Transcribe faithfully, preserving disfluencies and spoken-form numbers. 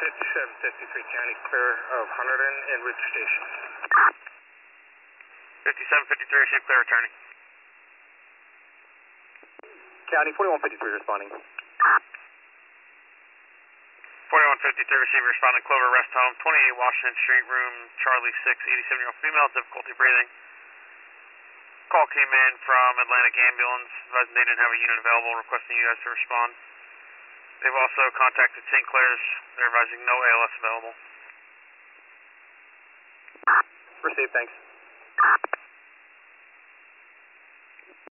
fifty-seven fifty-three County, clear of Hunterdon and Ridge Station. fifty-seven fifty-three, received, clear, returning. County, forty-one fifty-three responding. forty-one fifty-three, receiver responding, Clover Rest Home, twenty-eight Washington Street, room Charlie six, eighty-seven-year-old female, difficulty breathing. Call came in from Atlantic Ambulance, advising they didn't have a unit available, requesting you guys to respond. They've also contacted Saint Clair's, they're advising no A L S available. Received, thanks.